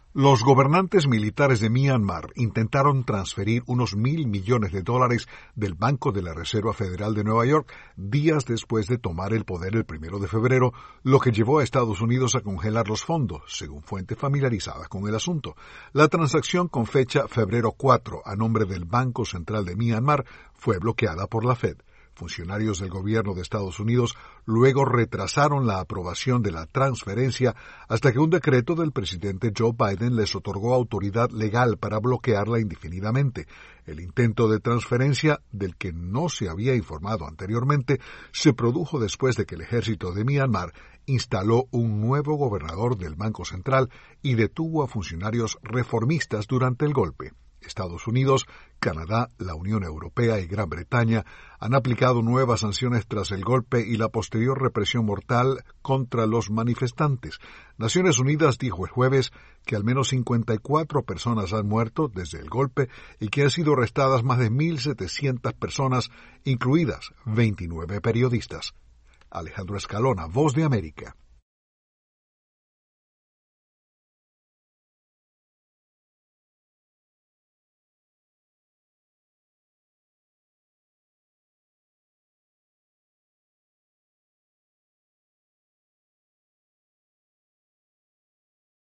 Los gobernantes militares de Myanmar intentaron transferir unos $1.000 millones del Banco de la Reserva Federal de Nueva York días después de tomar el poder el 1 de febrero, lo que llevó a Estados Unidos a congelar los fondos, según fuentes familiarizadas con el asunto. La transacción con fecha febrero 4 a nombre del Banco Central de Myanmar fue bloqueada por la Fed. Funcionarios del gobierno de Estados Unidos luego retrasaron la aprobación de la transferencia hasta que un decreto del presidente Joe Biden les otorgó autoridad legal para bloquearla indefinidamente. El intento de transferencia, del que no se había informado anteriormente, se produjo después de que el ejército de Myanmar instaló un nuevo gobernador del Banco Central y detuvo a funcionarios reformistas durante el golpe. Estados Unidos, Canadá, la Unión Europea y Gran Bretaña han aplicado nuevas sanciones tras el golpe y la posterior represión mortal contra los manifestantes. Naciones Unidas dijo el jueves que al menos 54 personas han muerto desde el golpe y que han sido arrestadas más de 1.700 personas, incluidas 29 periodistas. Alejandro Escalona, Voz de América.